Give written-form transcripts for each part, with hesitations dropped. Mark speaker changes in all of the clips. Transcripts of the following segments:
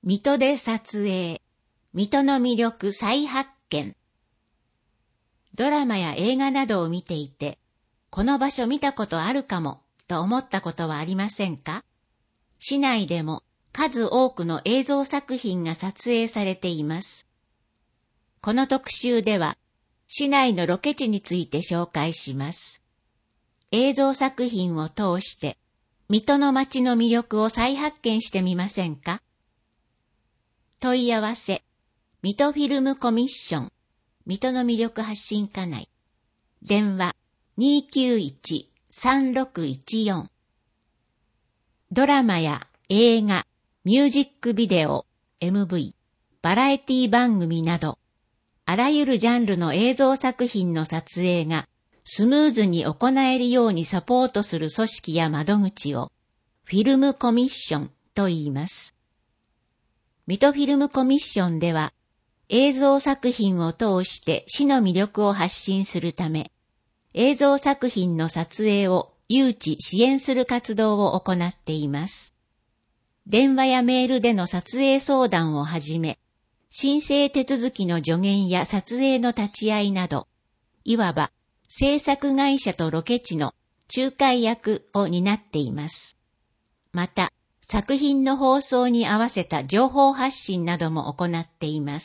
Speaker 1: 水戸で撮影、水戸の魅力再発見。ドラマや映画などを見ていて、この場所見たことあるかもと思ったことはありませんか？市内でも数多くの映像作品が撮影されています。この特集では、市内のロケ地について紹介します。映像作品を通して、水戸の街の魅力を再発見してみませんか？問い合わせ、水戸フィルムコミッション、水戸の魅力発信課内。電話、291-3614。ドラマや映画、ミュージックビデオ、MV、バラエティ番組など、あらゆるジャンルの映像作品の撮影がスムーズに行えるようにサポートする組織や窓口をフィルムコミッションと言います。水戸フィルムコミッションでは映像作品を通して市の魅力を発信するため、映像作品の撮影を誘致支援する活動を行っています。電話やメールでの撮影相談をはじめ、申請手続きの助言や撮影の立ち会いなど、いわば制作会社とロケ地の仲介役を担っています。また、作品の放送に合わせた情報発信なども行っています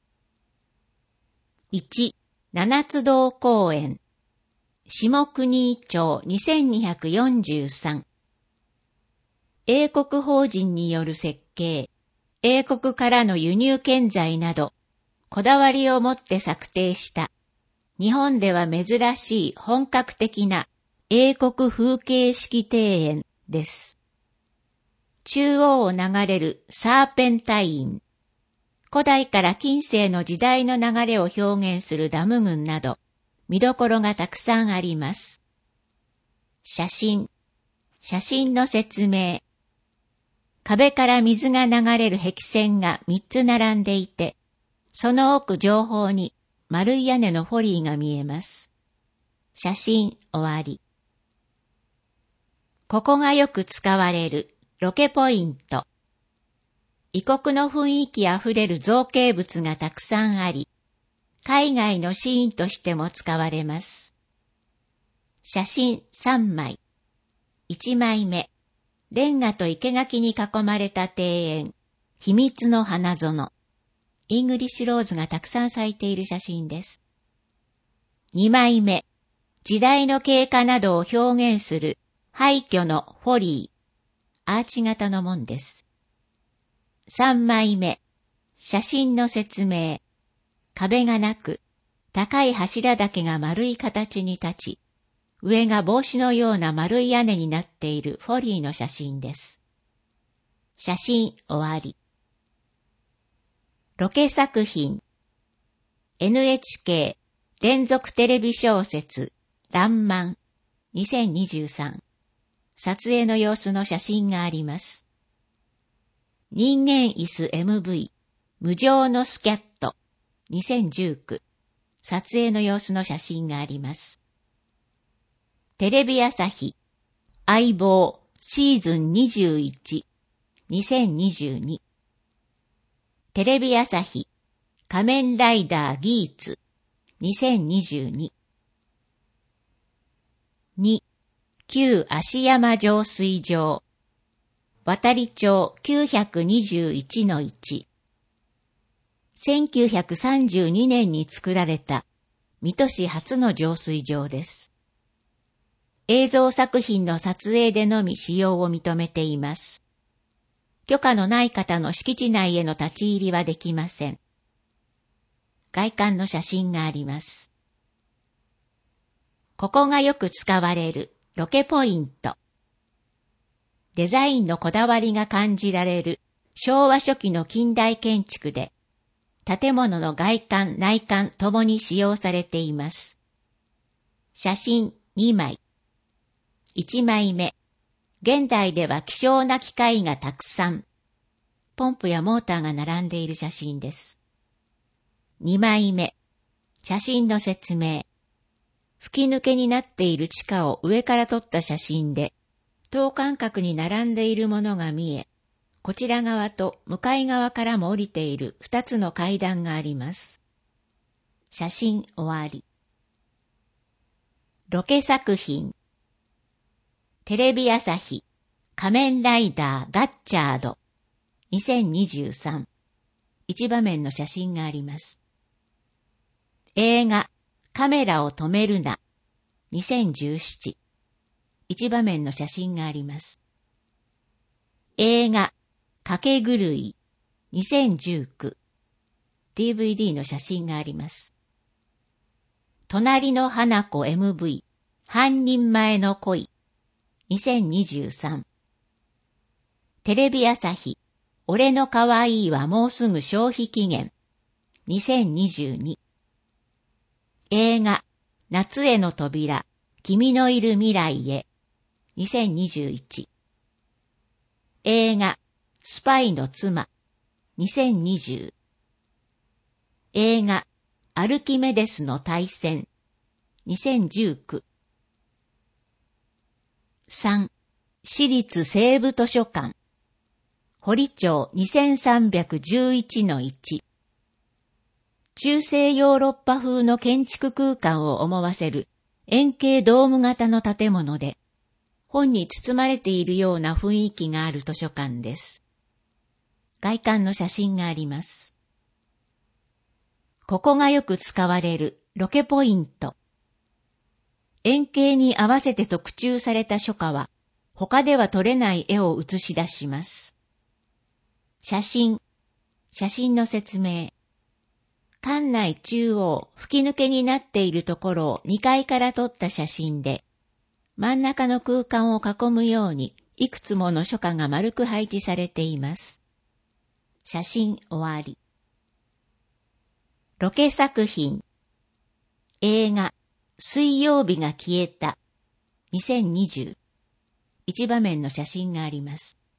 Speaker 1: 。1、七つ堂公園、下国井町2243。英国法人による設計、英国からの輸入建材など、こだわりを持って策定した、日本では珍しい本格的な英国風景式庭園です。中央を流れるサーペンタイン、古代から近世の時代の流れを表現するダム群など、見どころがたくさんあります。写真の説明。壁から水が流れる壁線が3つ並んでいて、その奥上方に丸い屋根のフォリーが見えます。写真終わり。ここがよく使われるロケポイント。異国の雰囲気あふれる造形物がたくさんあり、海外のシーンとしても使われます。写真3枚。1枚目。レンガと生垣に囲まれた庭園。秘密の花園。イングリッシュローズがたくさん咲いている写真です。2枚目。時代の経過などを表現する廃墟のフォリー。アーチ型の門です。3枚目。写真の説明。壁がなく、高い柱だけが丸い形に立ち、上が帽子のような丸い屋根になっているフォリーの写真です。写真終わり。ロケ作品。NHK 連続テレビ小説らんまん2023。撮影の様子の写真があります。人間椅子 MV 無常のスキャット2019。撮影の様子の写真があります。テレビ朝日相棒シーズン21 2022。テレビ朝日仮面ライダーギーツ2022。2、旧芦山浄水場渡町921-1。1932年に作られた水戸市初の浄水場です。映像作品の撮影でのみ使用を認めています。許可のない方の敷地内への立ち入りはできません。外観の写真があります。ここがよく使われるロケポイント。デザインのこだわりが感じられる昭和初期の近代建築で、建物の外観、内観ともに使用されています。写真2枚。1枚目。現代では希少な機械がたくさん。ポンプやモーターが並んでいる写真です。2枚目。写真の説明。吹き抜けになっている地下を上から撮った写真で、等間隔に並んでいるものが見え、 こちら側と向かい側からも降りている2つの階段があります。写真終わり。ロケ作品。テレビ朝日仮面ライダーガッチャード2023。一場面の写真があります。映画カメラを止めるな2017。一場面の写真があります。映画賭け狂い2019。DVD の写真があります。隣の花子 MV 半人前の恋2023。テレビ朝日俺の可愛いはもうすぐ消費期限2022。映画夏への扉君のいる未来へ2021。映画スパイの妻2020。映画アルキメデスの対戦2019。3. 私立西部図書館堀町 2311-1。中世ヨーロッパ風の建築空間を思わせる円形ドーム型の建物で、本に包まれているような雰囲気がある図書館です。外観の写真があります。ここがよく使われるロケポイント。円形に合わせて特注された書家は、他では撮れない絵を映し出します。写真の説明。館内中央、吹き抜けになっているところを2階から撮った写真で、真ん中の空間を囲むようにいくつもの書家が丸く配置されています。写真終わり。ロケ作品。映画、水曜日が消えた。2020。一場面の写真があります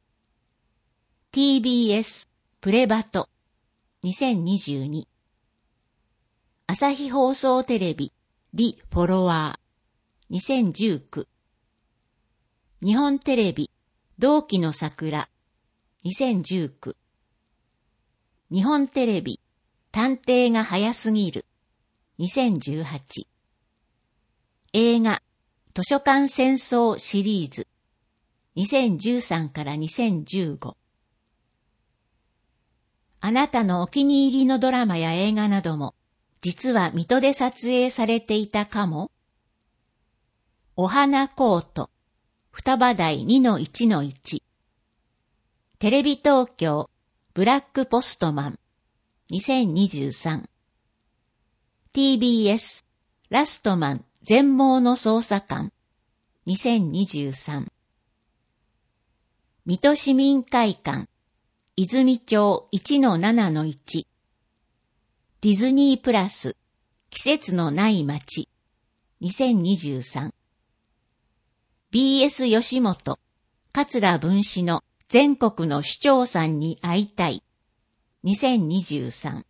Speaker 1: 。TBS プレバト2022。朝日放送テレビリフォロワー2019。日本テレビ同期の桜2019。日本テレビ探偵が早すぎる2018。映画図書館戦争シリーズ2013から2015。あなたのお気に入りのドラマや映画なども実は水戸で撮影されていたかも。お花コート双葉台 2-1-1。テレビ東京ブラックポストマン2023。TBS ラストマン全盲の捜査官2023。水戸市民会館泉町 1-7-1。ディズニープラス季節のない街2023。BS 吉本桂文枝の全国の市長さんに会いたい2023。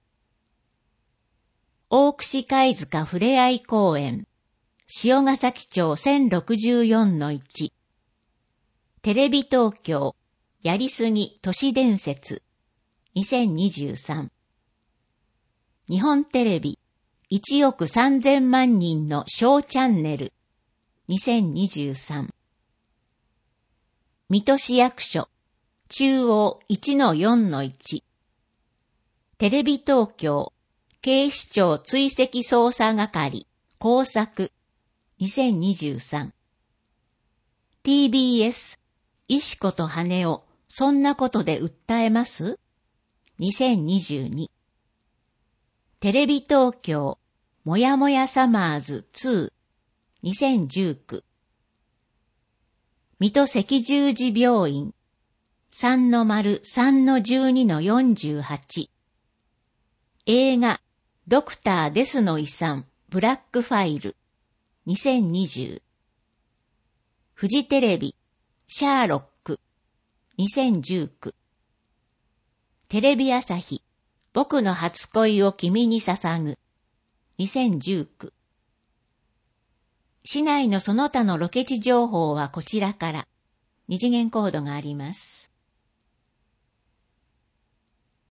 Speaker 1: 大串貝塚ふれあい公園塩ヶ崎町 1064-1。テレビ東京やりすぎ都市伝説2023。日本テレビ1億3000万人のショーチャンネル2023。水戸市役所中央 1-4-1。テレビ東京警視庁追跡捜査係工作2023。TBS 石子と羽男そんなことで訴えます2022。テレビ東京もやもやサマーズ2 2019。水戸赤十字病院 3-3-12-48。映画ドクターデスの遺産ブラックファイル2020。フジテレビシャーロック2019。テレビ朝日僕の初恋を君に捧ぐ2019。市内のその他のロケ地情報はこちらから。二次元コードがあります。